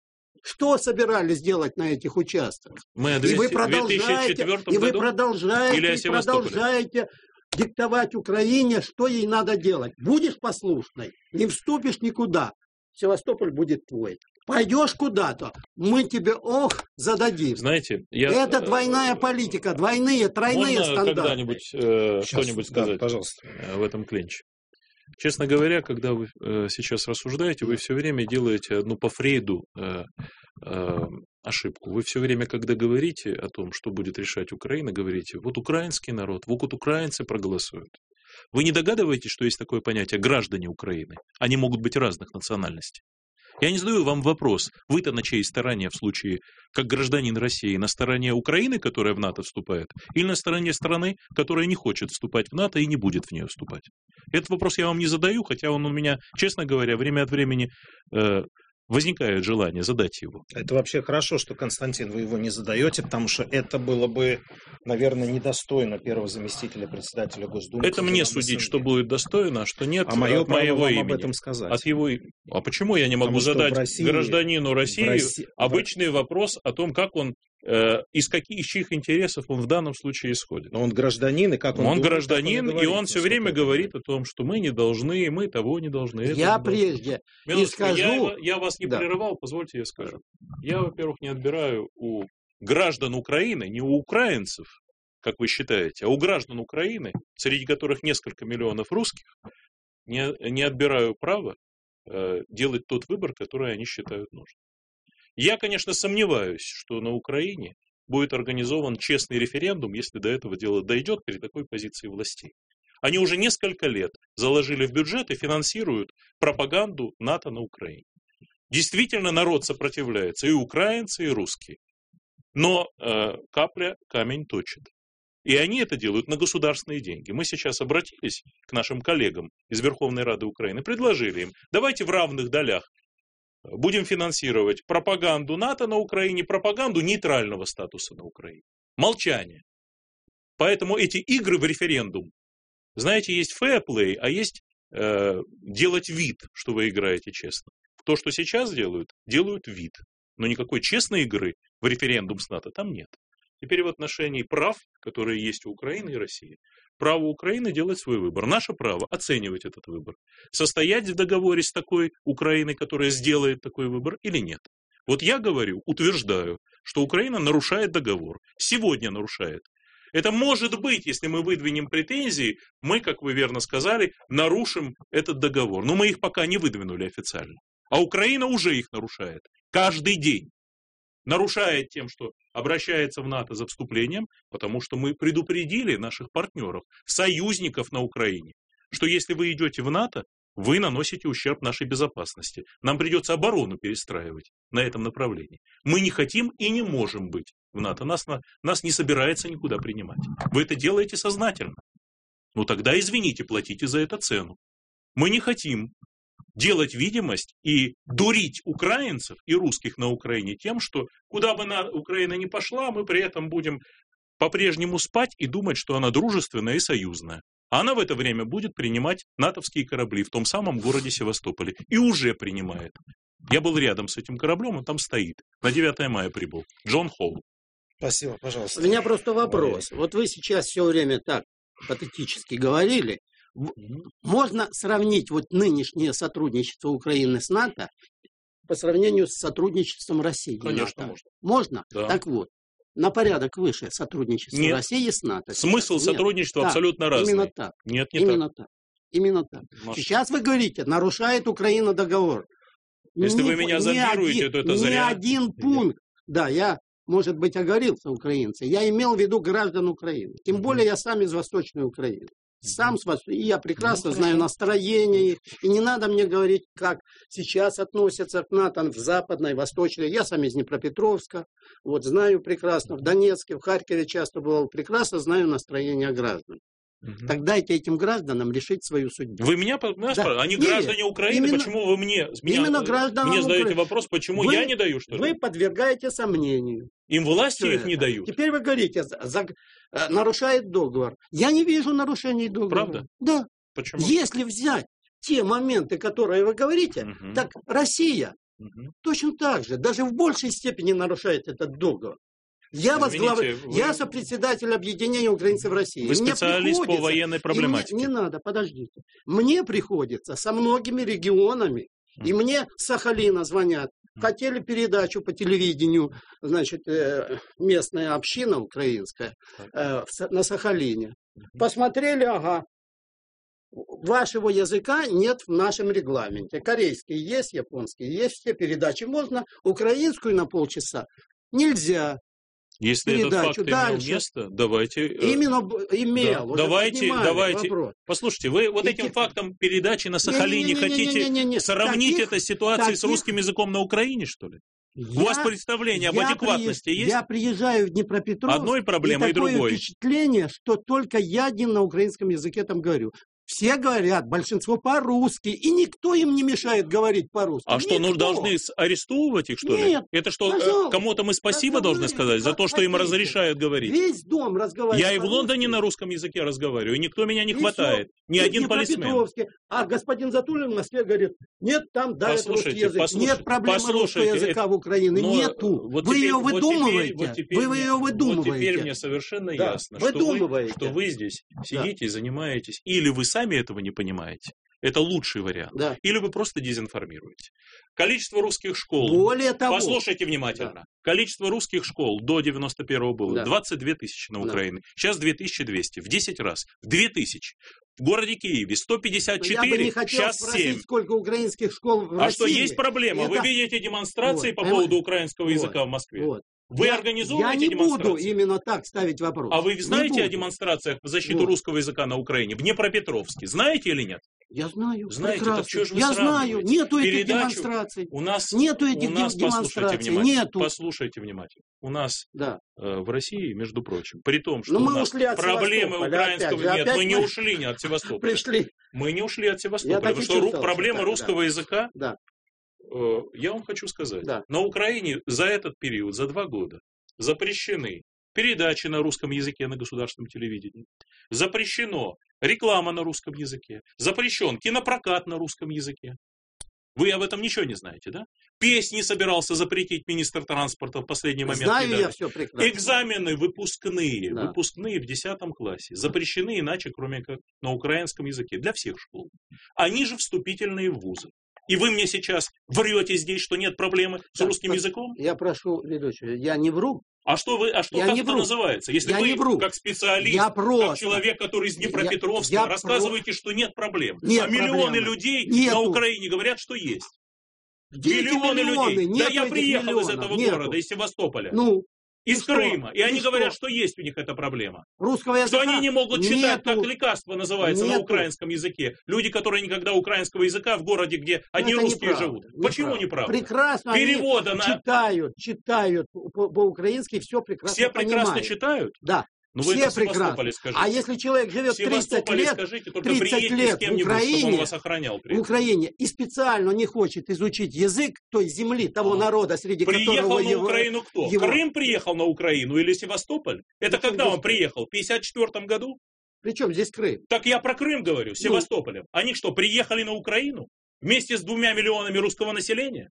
Что собирались делать на этих участках? Мы и вы продолжаете, и вы продолжаете, и продолжаете диктовать Украине, что ей надо делать. Будешь послушной, не вступишь никуда. Севастополь будет твой. Пойдешь куда-то, мы тебе, ох, зададим. Знаете, я... Это двойная политика, двойные, тройные Можно стандарты. Можно когда-нибудь э, что-нибудь сказать да, пожалуйста. в этом клинче? Честно говоря, когда вы э, сейчас рассуждаете, вы все время делаете одну по Фрейду э, э, ошибку. Вы все время, когда говорите о том, что будет решать Украина, говорите, вот украинский народ, вот украинцы проголосуют. Вы не догадываетесь, что есть такое понятие граждане Украины? Они могут быть разных национальностей. Я не задаю вам вопрос, вы-то на чьей стороне в случае, как гражданин России, на стороне Украины, которая в НАТО вступает, или на стороне страны, которая не хочет вступать в НАТО и не будет в нее вступать? Этот вопрос я вам не задаю, хотя он у меня, честно говоря, время от времени э, возникает желание задать его. Это вообще хорошо, что, Константин, вы его не задаете, потому что это было бы, наверное, недостойно первого заместителя председателя Госдумы. Это мне судить, что будет достойно, а что нет, а мое от моего вам имени. Об этом сказать. От его... А почему я не могу потому задать России, гражданину России, России обычный вопрос о том, как он, э, из каких, из чьих интересов он в данном случае исходит? Но он гражданин, и как он Он думает, гражданин, он и, говорит, и он все время говорит о том, что мы не должны, мы того не должны. Я прежде не и скажу... Я, я вас не да. прерывал, позвольте я скажу. Я, во-первых, не отбираю у граждан Украины, не у украинцев, как вы считаете, а у граждан Украины, среди которых несколько миллионов русских, не, не отбираю право э, делать тот выбор, который они считают нужным. Я, конечно, сомневаюсь, что на Украине будет организован честный референдум, если до этого дела дойдет при такой позиции властей. Они уже несколько лет заложили в бюджет и финансируют пропаганду НАТО на Украине. Действительно, народ сопротивляется, и украинцы, и русские. Но э, капля камень точит. И они это делают на государственные деньги. Мы сейчас обратились к нашим коллегам из Верховной Рады Украины, предложили им, давайте в равных долях будем финансировать пропаганду НАТО на Украине, пропаганду нейтрального статуса на Украине. Молчание. Поэтому эти игры в референдум, знаете, есть fair play, а есть э, делать вид, что вы играете честно. То, что сейчас делают, делают вид. Но никакой честной игры в референдум с НАТО там нет. Теперь в отношении прав, которые есть у Украины и России. Право Украины делать свой выбор. Наше право оценивать этот выбор. Состоять в договоре с такой Украиной, которая сделает такой выбор, или нет. Вот я говорю, утверждаю, что Украина нарушает договор. Сегодня нарушает. Это может быть, если мы выдвинем претензии, мы, как вы верно сказали, нарушим этот договор. Но мы их пока не выдвинули официально. А Украина уже их нарушает. Каждый день. Нарушает тем, что обращается в НАТО за вступлением, потому что мы предупредили наших партнеров, союзников на Украине, что если вы идете в НАТО, вы наносите ущерб нашей безопасности. Нам придется оборону перестраивать на этом направлении. Мы не хотим и не можем быть в НАТО. Нас, нас не собирается никуда принимать. Вы это делаете сознательно. Ну тогда, извините, платите за это цену. Мы не хотим делать видимость и дурить украинцев и русских на Украине тем, что куда бы Украина ни пошла, мы при этом будем по-прежнему спать и думать, что она дружественная и союзная. А она в это время будет принимать натовские корабли в том самом городе Севастополе. И уже принимает. Я был рядом с этим кораблем, он там стоит. На девятое мая прибыл. Джон Холл. Спасибо, пожалуйста. У меня просто вопрос. Вот вы сейчас все время так патетически говорили, можно сравнить вот нынешнее сотрудничество Украины с НАТО по сравнению с сотрудничеством России. Конечно, НАТО. можно. Можно? Да. Так вот, на порядок выше сотрудничество Нет. России с НАТО. Смысл Сейчас. сотрудничества Нет. абсолютно Так, разный. Именно так. Нет, не Именно так. так. Именно так. Маша. Сейчас вы говорите, нарушает Украина договор. Если Ни- вы меня ни зомбируете, один- то это ни зря. один пункт. Да, я, может быть, оговорился, украинцы. Я имел в виду граждан Украины. Тем более я сам из Восточной Украины. Сам с вас, и я прекрасно Ну, знаю хорошо. настроение их. И не надо мне говорить, как сейчас относятся к НАТО в Западной, Восточной. Я сам из Днепропетровска. Вот знаю прекрасно. В Донецке, в Харькове часто бывал. Прекрасно знаю настроение граждан. Мгм. Так дайте этим гражданам решить свою судьбу. Вы меня, меня Да. спрашиваете? Они Нет, граждане Украины, именно- почему вы мне, меня, именно гражданам мне задаете Украины. вопрос, почему Вы- я не даю, что ли? Вы подвергаете сомнению. Им власти Всё их не это. дают. Теперь вы говорите, за- за- э, нарушает договор. Я не вижу нарушений договора. Правда? Да. Почему? Если взять те моменты, которые вы говорите, Мгм. так Россия Мгм. точно так же, даже в большей степени нарушает этот договор. Я Извините, возглавляю, вы- я сопредседатель объединения украинцев в России. Вы Мне специалист по приходится- военной и проблематике. мне- не надо, подождите. Мне приходится со многими регионами, и мне с Сахалина звонят. Хотели передачу по телевидению, значит, э, местная община украинская э, в Са- на Сахалине. Посмотрели, ага, вашего языка нет в нашем регламенте. Корейский есть, японский есть, все передачи можно, украинскую на полчаса нельзя. Если этот передачу факт имел дальше. место, давайте... э, Именно б- имел. да, уже давайте, поднимали давайте. вопрос. Послушайте, вы вот И этим те- фактом передачи на Сахалине Не-не-не-не-не-не-не. хотите сравнить Таких- это с ситуацией с таких- русским языком на Украине, что ли? У Я- вас представление об я адекватности приезж- есть? Я приезжаю в Днепропетровск. Одной проблемой и такое другой. впечатление, что только я один на украинском языке там говорю. Все говорят, большинство по-русски, и никто им не мешает говорить по-русски. А что, ну Никто. должны с- арестовывать их, что ли? Нет, Это что, э, пожалуйста, кому-то мы спасибо должны разговаривайте, сказать за как то, что им хотите. разрешают говорить? Весь дом разговаривает Я и в по-русски. Лондоне на русском языке разговариваю, и никто меня не И хватает. всё. Ни И в один полисмен. Днепропетровске. А господин Затулин в Москве говорит, нет, там давит русский Послушайте, язык. послушайте, Нет проблемы русского послушайте, языка это- в Украине. Но Нету. вот Вы теперь- ее вот теперь- выдумываете. вот теперь Вы мне- ее выдумываете. Вот теперь мне совершенно Да, ясно, что вы, выдумываете. что вы здесь сидите и занимаетесь. Или вы сами этого не понимаете. Это лучший вариант. Да. Или вы просто дезинформируете. Количество русских школ. Более того. Послушайте внимательно. Количество русских школ до девяносто первого было Да. двадцать две тысячи на Да. Украине. Сейчас две тысячи двести. В десять раз. В две тысячи. В городе Киеве сто пятьдесят Я бы четыре. не хотел Сейчас спросить, семь. сколько украинских школ в А России. что, есть проблема? Вы Это- видите демонстрации Вот, по понимаете? поводу украинского Вот, языка в Москве? вот. Вы Я- организовываете Я не демонстрации? буду именно так ставить вопрос. А вы Не знаете о буду. демонстрациях в защиту Вот. русского языка на Украине? В Днепропетровске. Знаете или нет? Я знаю. Знаете, прекрасно. так что же вы Я знаю. сравниваете? Нету этих Передачу демонстраций. У нас, Нету этих у нас дем- демонстраций. послушайте внимательно, Нету. послушайте внимательно. У нас Да. э, в России, между прочим, при том, что Но у мы нас ушли от проблемы Севастополя, украинского... опять же, Нет, опять мы не мы- ушли не от Севастополя. Пришли. Мы не ушли от Севастополя. Я так Потому и что ру- чувствовал, проблемы что так, русского да. языка, Да. э, я вам хочу сказать, Да. на Украине за этот период, за два года, запрещены передачи на русском языке на государственном телевидении, запрещено реклама на русском языке, запрещен кинопрокат на русском языке. Вы об этом ничего не знаете, да? Песни собирался запретить министр транспорта в последний момент. Знаю недавно. я все прекрасно. Экзамены выпускные, Да. выпускные в десятом классе запрещены иначе, кроме как на украинском языке, для всех школ. Они же вступительные в вузы. И вы мне сейчас врете здесь, что нет проблемы с Так, русским так, языком? Я прошу, ведущего, я не вру. А что вы, а что, Я как не это вру. называется? Если Я вы, не вру. как специалист, Я как просто. человек, который из Днепропетровска, Я- я рассказываете, что нет проблем. Нет а миллионы проблемы. людей Нету. на Украине говорят, что есть. Где эти Миллионы, миллионы? людей. Нету Да я этих приехал из миллионов. этого Нету. города, из Севастополя. Ну, из и что? Крыма. И они И говорят, что? что есть у них эта проблема. русского языка Что они не могут читать, нету. как лекарство называется на Нету. украинском языке. Люди, которые никогда украинского языка в городе, где Ну, одни это русские неправда, живут. неправда. Почему неправда? Прекрасно. Перевода они на... читают, читают по- по-украински, все прекрасно Все прекрасно понимают. читают? Да. Ну вы Все это в Севастополе прекрасно. скажите. А если человек живет В тридцать Севастополе лет, скажите, только тридцать приедьте с лет в кем-нибудь, чтобы он Украине, вас охранял. при в этом. Украине и специально не хочет изучить язык той земли, того А. народа, среди Приехал которого на его... Украину кто? его- Крым приехал на Украину или Севастополь? Это Причем когда здесь он приехал? В пятьдесят четвёртом году? Причем здесь Крым? Так я про Крым говорю, с Ну. Севастополем. Они что, приехали на Украину? Вместе с двумя миллионами русского населения?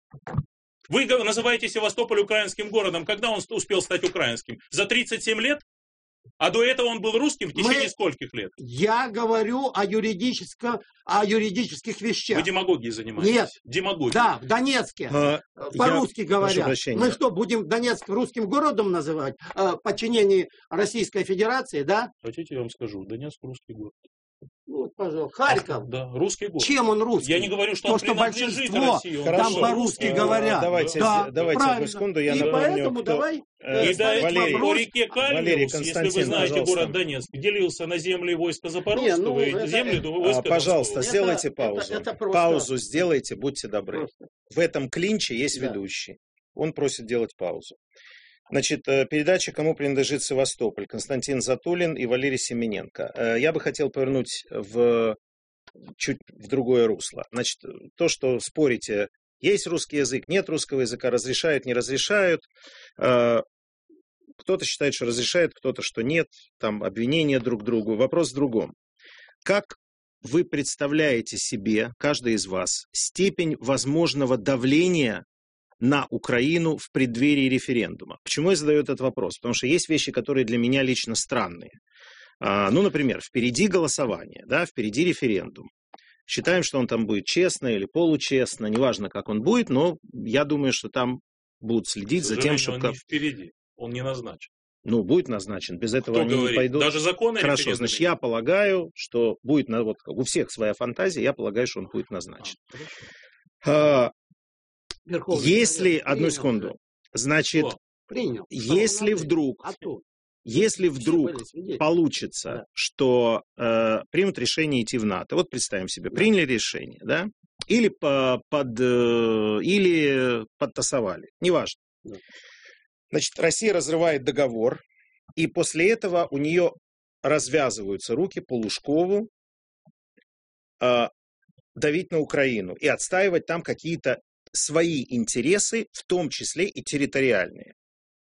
Вы го- называете Севастополь украинским городом. Когда он ст- успел стать украинским? За тридцать семь лет? А до этого он был русским в течение Мы... скольких лет? Я говорю о, юридическом, о юридических вещах. Вы демагогией занимаетесь? Нет. Демагогией. Да, в Донецке. А, по-русски говорят. Мы что, будем Донецк русским городом называть? А, подчинение Российской Федерации, да? Хотите, я вам скажу. Донецк русский город. Вот, пожалуйста. Харьков. Да, русский город. Чем он русский? Я не говорю, что То, он что принадлежит России. Он там по-русски говорят. Давайте, да, давайте одну секунду. Я и напомню, поэтому кто... давай... И до Валерий, по реке Кальмиус, если вы знаете, пожалуйста. город Донецк, делился на земли войска Запорожского Не, ну, и это, земли это, войска а, Пожалуйста, Донского. сделайте это, паузу. Это, это просто... Паузу сделайте, будьте добры. Просто. В этом клинче есть да. ведущий. Он просит делать паузу. Значит, передача «Кому принадлежит Севастополь?» Константин Затулин и Валерий Семененко. Я бы хотел повернуть в чуть в другое русло. Значит, то, что спорите, есть русский язык, нет русского языка, разрешают, не разрешают. Кто-то считает, что разрешает, кто-то, что нет. Там обвинения друг другу. Вопрос в другом. Как вы представляете себе, каждый из вас, степень возможного давления на Украину в преддверии референдума? Почему я задаю этот вопрос? Потому что есть вещи, которые для меня лично странные. Ну, например, впереди голосование, да, впереди референдум. Считаем, что он там будет честно или получестно, неважно, как он будет, но я думаю, что там будут следить за тем, чтобы... Он не впереди, он не назначен. Ну, будет назначен, без этого Кто они говорит? не пойдут. Даже законы Хорошо, значит, я полагаю, что будет, вот у всех своя фантазия, я полагаю, что он будет назначен. А, если, одну принял, секунду, значит, принял, если вдруг... А Если вдруг получится, да. что э, примут решение идти в НАТО, вот представим себе, да. приняли решение, да, или, по, под, э, или подтасовали, неважно. Да. Значит, Россия разрывает договор, и после этого у нее развязываются руки по Лужкову э, давить на Украину и отстаивать там какие-то свои интересы, в том числе и территориальные.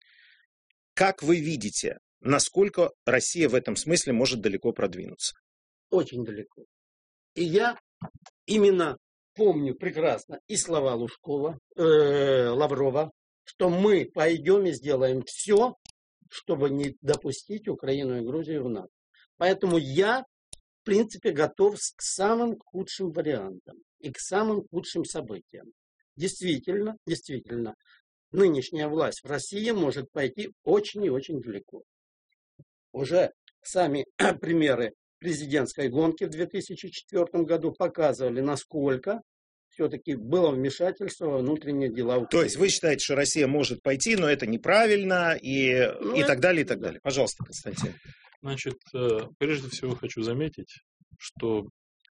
Как вы видите, насколько Россия в этом смысле может далеко продвинуться? Очень далеко. И я именно помню прекрасно и слова Лужкова, э, Лаврова, что мы пойдем и сделаем все, чтобы не допустить Украину и Грузию в НАТО. Поэтому я, в принципе, готов к самым худшим вариантам и к самым худшим событиям. Действительно, действительно, нынешняя власть в России может пойти очень и очень далеко. Уже сами примеры президентской гонки в две тысячи четвёртом году показывали, насколько все-таки было вмешательство во внутренние дела Украины. То есть вы считаете, что Россия может пойти, но это неправильно и, ну, и это... так далее, и так далее. Пожалуйста, Константин. Значит, прежде всего хочу заметить, что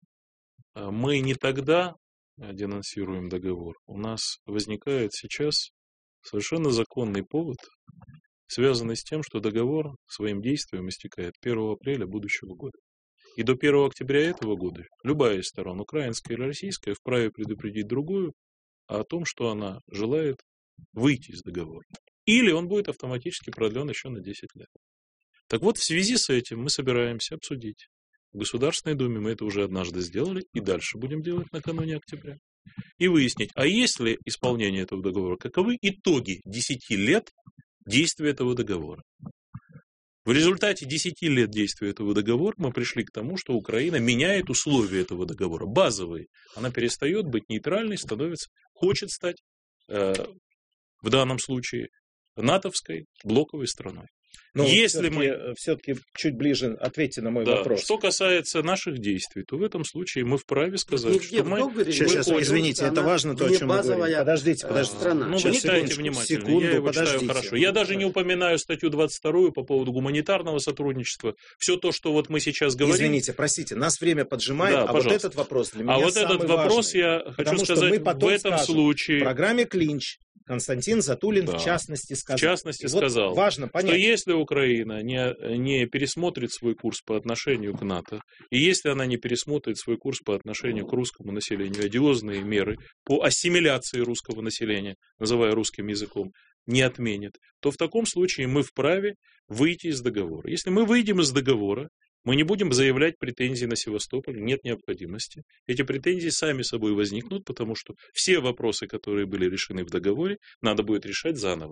мы не тогда денонсируем договор. У нас возникает сейчас совершенно законный повод, связанный с тем, что договор своим действием истекает первого апреля будущего года. И до первого октября этого года любая из сторон, украинская или российская, вправе предупредить другую о том, что она желает выйти из договора. Или он будет автоматически продлен еще на десять лет. Так вот, в связи с этим мы собираемся обсудить. В Государственной Думе мы это уже однажды сделали, и дальше будем делать накануне октября. И выяснить, а есть ли исполнение этого договора, каковы итоги десяти лет действия этого договора. В результате десяти лет действия этого договора мы пришли к тому, что Украина меняет условия этого договора, базовые. Она перестает быть нейтральной, становится, хочет стать, э, в данном случае, натовской блоковой страной. Но Если все-таки, мы... все-таки чуть ближе ответьте на мой да. вопрос. Что касается наших действий, то в этом случае мы вправе сказать, Нигде что мы... Сейчас, сейчас извините, это важно то, о чем мы говорим. Подождите, подождите. Страна. Ну, вы читаете внимательно, секунду, я его читаю хорошо. Я даже не упоминаю статью двадцать вторую по поводу гуманитарного сотрудничества. Все то, что вот мы сейчас говорим... Извините, простите, нас время поджимает, да, а пожалуйста. вот этот вопрос для меня А вот самый этот вопрос важный, я хочу сказать, в этом скажем, случае... В программе «Клинч» Константин Затулин да. в частности сказал. В частности И сказал, вот важно понять, что если Украина не, не пересмотрит свой курс по отношению к НАТО, и если она не пересмотрит свой курс по отношению к русскому населению, одиозные меры по ассимиляции русского населения, называя русским языком, не отменит, то в таком случае мы вправе выйти из договора. Если мы выйдем из договора, мы не будем заявлять претензии на Севастополь, нет необходимости. Эти претензии сами собой возникнут, потому что все вопросы, которые были решены в договоре, надо будет решать заново.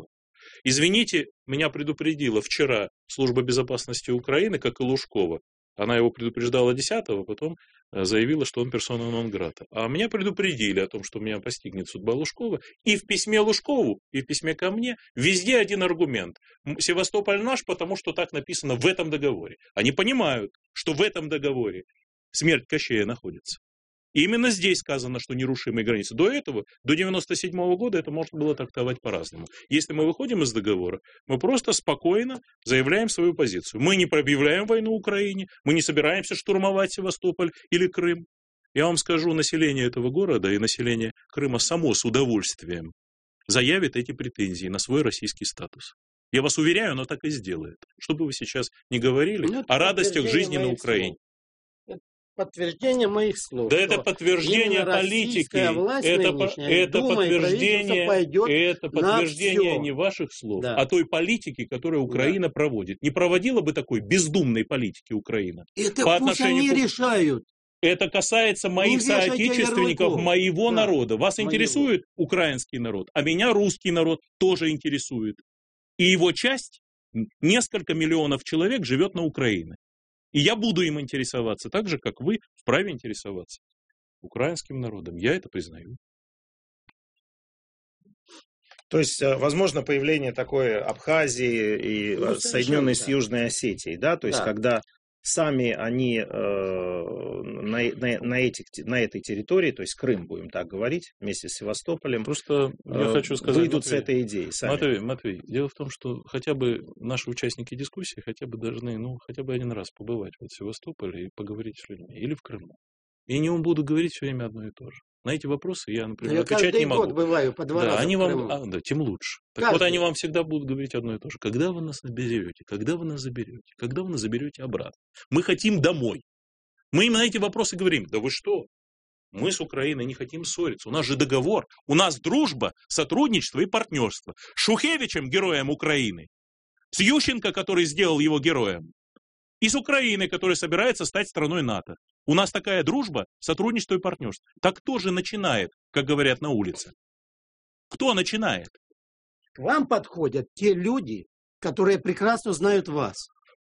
Извините, меня предупредила вчера Служба безопасности Украины, как и Лужкова. Она его предупреждала десятого, потом заявила, что он персона нон грата. А меня предупредили о том, что меня постигнет судьба Лужкова. И в письме Лужкову, и в письме ко мне везде один аргумент. Севастополь наш, потому что так написано в этом договоре. Они понимают, что в этом договоре смерть Кощея находится. И именно здесь сказано, что нерушимые границы. До этого, до девяносто седьмого года, это можно было трактовать по-разному. Если мы выходим из договора, мы просто спокойно заявляем свою позицию. Мы не объявляем войну Украине, мы не собираемся штурмовать Севастополь или Крым. Я вам скажу, население этого города и население Крыма само с удовольствием заявит эти претензии на свой российский статус. Я вас уверяю, оно так и сделает. Что бы вы сейчас ни говорили ну, о радостях жизни на Украине. Подтверждение моих слов. Да это подтверждение политики. Это, это подтверждение, это подтверждение не ваших слов, да. а той политики, которую Украина да. проводит. Не проводила бы такой бездумной политики Украина. Это по пусть отношению они к... решают. Это касается моих соотечественников, моего да. народа. Вас моего. Интересует украинский народ, а меня русский народ тоже интересует. И его часть, несколько миллионов человек, живет на Украине. И я буду им интересоваться так же, как вы вправе интересоваться украинским народом. Я это признаю. То есть, возможно, появление такой Абхазии и ну, соединенной с Южной Осетией, да? То есть, да. когда сами они э, на, на, на, этих, на этой территории, то есть Крым, будем так говорить, вместе с Севастополем, просто я э, хочу сказать, выйдут Матвей, с этой идеей сами. Матвей, Матвей, дело в том, что хотя бы наши участники дискуссии хотя бы должны, ну, хотя бы один раз побывать в Севастополе и поговорить с людьми, или в Крыму. И не будут говорить все время одно и то же. На эти вопросы я, например, я отвечать не могу. Я каждый год бываю по два да, раза они в вам, а, да, тем лучше. Так каждый. Вот они вам всегда будут говорить одно и то же. Когда вы нас заберете? Когда вы нас заберете? Когда вы нас заберете обратно? Мы хотим домой. Мы им на эти вопросы говорим. Да вы что? Мы с Украиной не хотим ссориться. У нас же договор. У нас дружба, сотрудничество и партнерство. С Шухевичем, героем Украины. С Ющенко, который сделал его героем. И с Украиной, которая собирается стать страной НАТО. У нас такая дружба, сотрудничество и партнерство. Так кто же начинает, как говорят на улице? Кто начинает? К вам подходят те люди, которые прекрасно знают вас.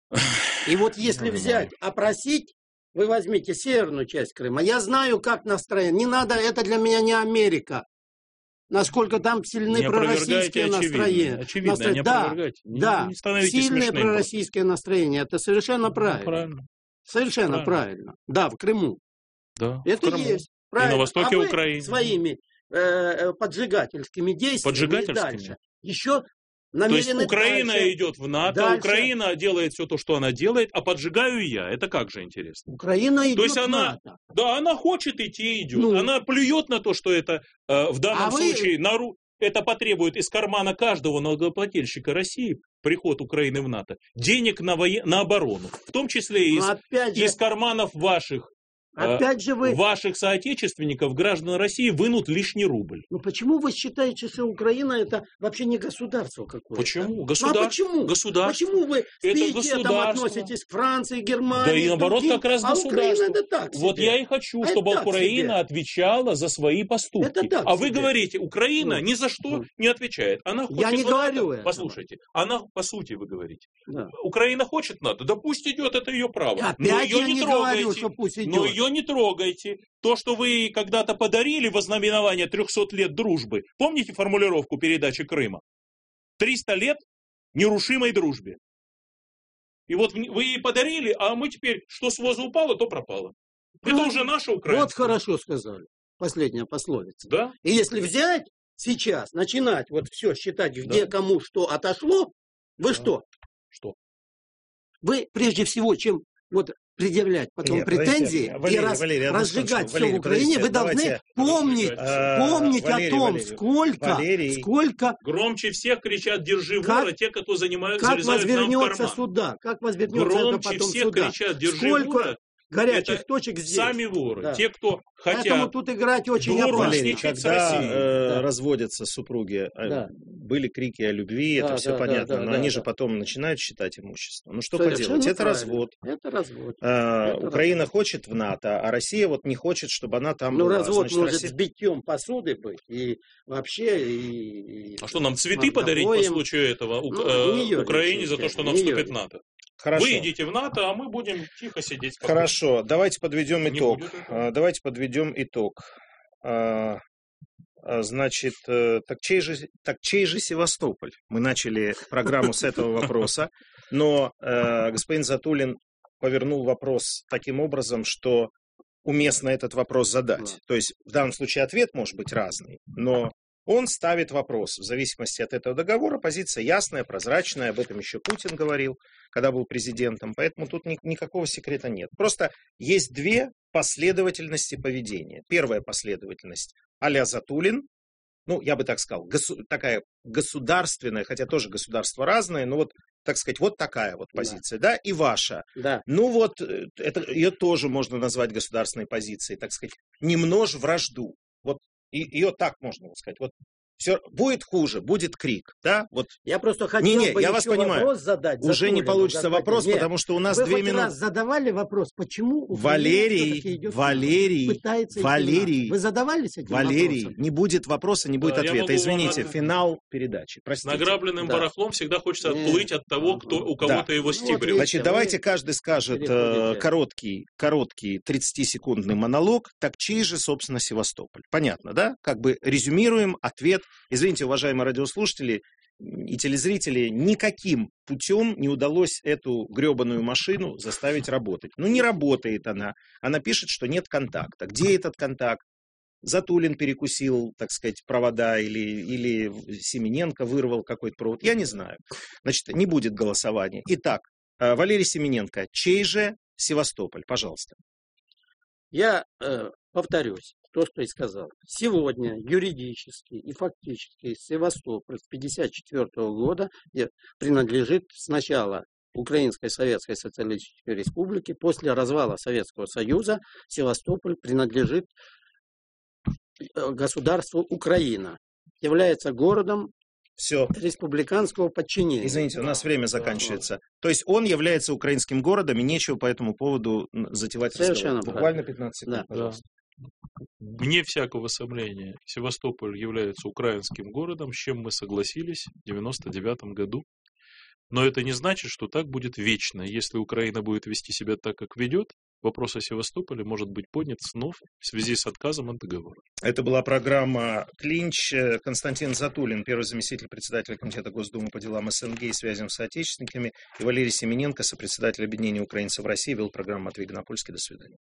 И вот если взять, опросить, вы возьмите северную часть Крыма. Я знаю, как настроение. Не надо, это для меня не Америка. Насколько там сильны пророссийские настроения. Очевидно, Настро... не да, не, да, не сильные смешным. пророссийские настроения. Это совершенно ну, правильно. правильно. Совершенно правильно. правильно. Да, в Крыму. Да, это в Крыму. Есть. Правильно. И на востоке а вы Украины. Своими э, поджигательскими действиями поджигательскими? И дальше. Еще То есть Украина дальше. идет в НАТО, дальше. Украина делает все то, что она делает, а поджигаю я. Это как же интересно? Украина идет то есть в она, НАТО. Да, она хочет идти, идет. Ну. Она плюет на то, что это э, в данном а случае вы... нару... это потребует из кармана каждого налогоплательщика России, приход Украины в НАТО, денег на, воен... на оборону. В том числе и из, же... из карманов ваших. Опять же вы... Ваших соотечественников, граждан России, вынут лишний рубль. Ну почему вы считаете, что Украина это вообще не государство какое-то? Почему? Государство. Ну, а почему? Государство. Почему вы с пиететом относитесь к Франции, Германии? Да и наоборот, другим, как раз а государство. Это так себе. Вот я и хочу, чтобы это Украина отвечала за свои поступки. Это так а вы себе. Говорите, Украина ну, ни за что ну. не отвечает. Она хочет я не НАТО. говорю это. Послушайте, она, по сути, вы говорите. Да. Украина хочет НАТО, да пусть идет, это ее право. Опять но ее я не, не трогайте. говорю, что пусть идет. Но ее не трогайте. То, что вы когда-то подарили во знаменование трехсот лет дружбы, помните формулировку передачи Крыма? триста лет нерушимой дружбе. И вот вы ей подарили, а мы теперь, что с воза упало, то пропало. Это ну, уже наша Украина. Вот хорошо сказали. Последняя пословица. Да? И если взять сейчас, начинать вот все считать, где да. кому что отошло, вы да. что? Что? Вы прежде всего, чем вот предъявлять потом Нет, претензии Валерий, и раз, Валерий, разжигать все Валерий, в Украине, вы должны давайте, помнить, а, помнить Валерий, о том, Валерий, сколько, Валерий. сколько... Громче всех кричат «держи как, вора» те, кто занимаются как возвернется сюда, как возвернется Громче это потом всех сюда. кричат «держи сколько, вора» горячих это точек здесь. Сами воры. Да. Те, кто хотят... Поэтому тут играть очень опасно. Валерий, когда э, да. разводятся супруги, Да. были крики о любви, Да, это все да, понятно, да, но да, они да. же потом начинают считать имущество. Ну что Совершенно поделать, это правильно. развод. Это развод. А, Это Украина развод. хочет в НАТО, а Россия вот не хочет, чтобы она там Ну, была. развод Значит, может Россия... с битьем посуды быть. И вообще... И, и А что, нам цветы с подарить по мордобоем? случаю этого у- Ну, э, не ёрничайте, Украине за то, что она не вступит в ёрничайте. НАТО? Хорошо. Вы идите в НАТО, а мы будем тихо сидеть спокойно. Хорошо, давайте подведем Не итог. будет этого. А, Давайте подведем итог. А, а, Значит, э, так чей же, так чей же Севастополь? Мы начали программу с этого вопроса, но э, господин Затулин повернул вопрос таким образом, что уместно этот вопрос задать. То есть в данном случае ответ может быть разный, но он ставит вопрос. В зависимости от этого договора позиция ясная, прозрачная. Об этом еще Путин говорил, когда был президентом. Поэтому тут ни, никакого секрета нет. Просто есть две последовательности поведения. Первая последовательность а-ля Затулин. Ну, я бы так сказал, госу- такая государственная, хотя тоже государство разное, но вот, так сказать, вот такая вот позиция, да, и ваша. Да. Ну вот, э, это, ее тоже можно назвать государственной позицией, так сказать, не множь вражду. Вот и, ее так можно сказать. Вот все будет хуже, будет крик, да? Вот. Я просто хотел Не-не, бы я еще вас понимаю. вопрос задать. Уже не Затулину, получится господин. вопрос, Нет. потому что у нас Вы две хоть минуты. раз задавали вопрос, почему Украина Валерий, всё-таки идет Валерий, пытается идти в Валерий, НАТО? Вы задавались этим Валерий, вопросом? не будет вопроса, не будет Да, я ответа. могу Извините, вам- финал передачи. Простите. Награбленным Да. барахлом всегда хочется Нет. отплыть от того, кто, у кого-то Да. его Ну, стибрил. вот видите, Значит, вы давайте каждый скажет э, переходите. короткий, короткий тридцатисекундный монолог, так чей же, собственно, Севастополь. Понятно, да? Как бы резюмируем ответ. Извините, уважаемые радиослушатели и телезрители, никаким путем не удалось эту гребаную машину заставить работать. Ну, не работает она. Она пишет, что нет контакта. Где этот контакт? Затулин перекусил, так сказать, провода, или, или Семененко вырвал какой-то провод. Я не знаю. Значит, не будет голосования. Итак, э, Валерий Семененко, чей же Севастополь? Пожалуйста. Я э, повторюсь, то, что и сказал. Сегодня юридически и фактически Севастополь с тысяча девятьсот пятьдесят четвёртого года принадлежит сначала Украинской Советской Социалистической Республике, после развала Советского Союза Севастополь принадлежит государству Украина, является городом Все. республиканского подчинения. Извините, у нас время заканчивается. То есть он является украинским городом, и нечего по этому поводу затевать Совершенно разговор. правильно. Буквально пятнадцать секунд, Да. пожалуйста. Вне всякого сомнения, Севастополь является украинским городом, с чем мы согласились в девяносто девятом году. Но это не значит, что так будет вечно. Если Украина будет вести себя так, как ведет, вопрос о Севастополе может быть поднят снова в связи с отказом от договора. Это была программа «Клинч». Константин Затулин, первый заместитель председателя Комитета Госдумы по делам СНГ и связям с соотечественниками, и Валерий Семененко, сопредседатель Объединения украинцев в России, вел программу Матвей Гонопольский. До свидания.